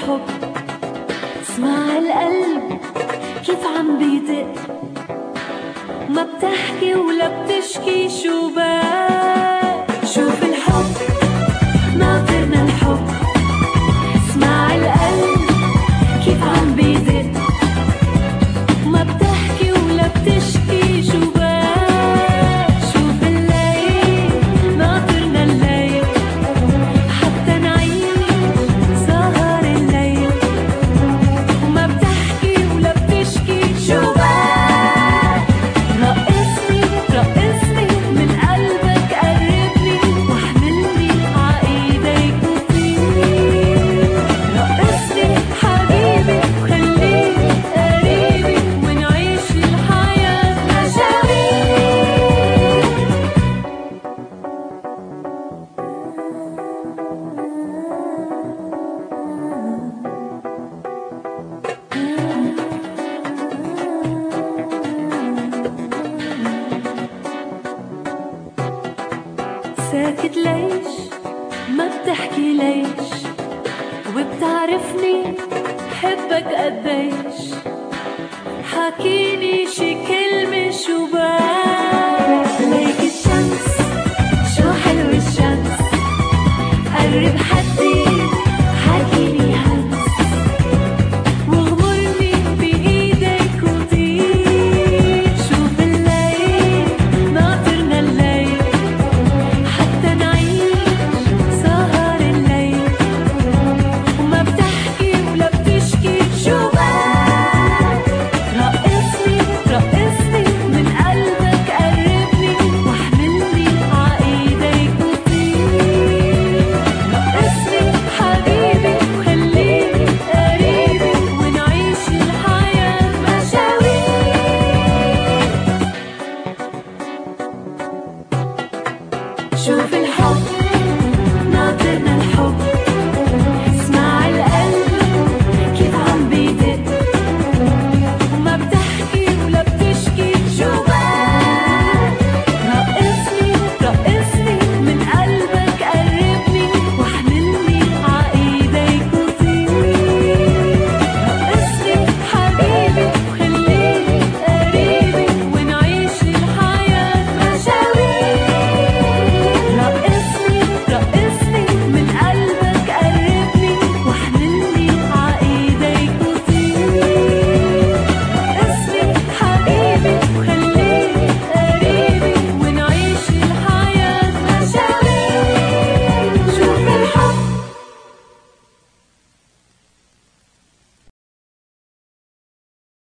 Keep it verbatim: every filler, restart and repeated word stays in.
الحب، اسمع القلب كيف عم بيدق، ما بتحكي ولا بتشكي شو بك. شوف الحب ناطرنا الحب، اسمع القلب كيف عم بيدق، ما بتحكي ولا بتشكي شو بك. شوف الليل ناطرنا الليل، حتى نعيش سهر الليل، وما بتحكي ولا بتشكي شو بك. رقصني رقصني من قلبك، قربني واحملني عايديك وطير. رقصني حبيبي وخليك قريبي، ونعيش الحياة مشاوير. ساكت ليش ما بتحكي ليش، وبتعرفني حبك قديش. حكيني شي كلمة شو بك.